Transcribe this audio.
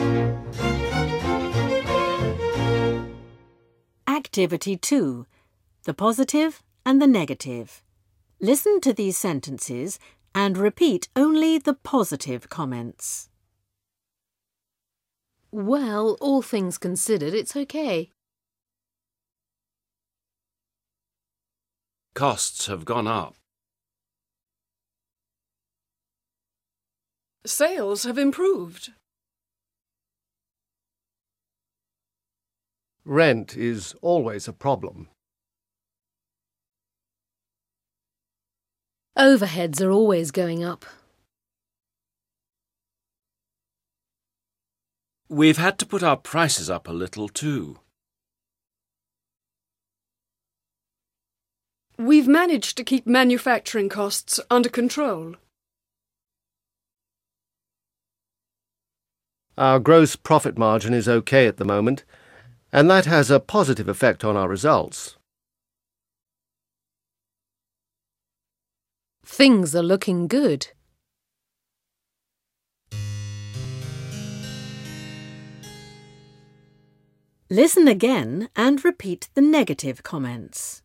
Activity 2. The positive and the negative. Listen to these sentences and repeat only the positive comments. Well, all things considered, it's okay. Costs have gone up. Sales have improved. Rent is always a problem. Overheads are always going up. We've had to put our prices up a little too. We've managed to keep manufacturing costs under control. Our gross profit margin is okay at the moment, and that has a positive effect on our results. Things are looking good. Listen again and repeat the negative comments.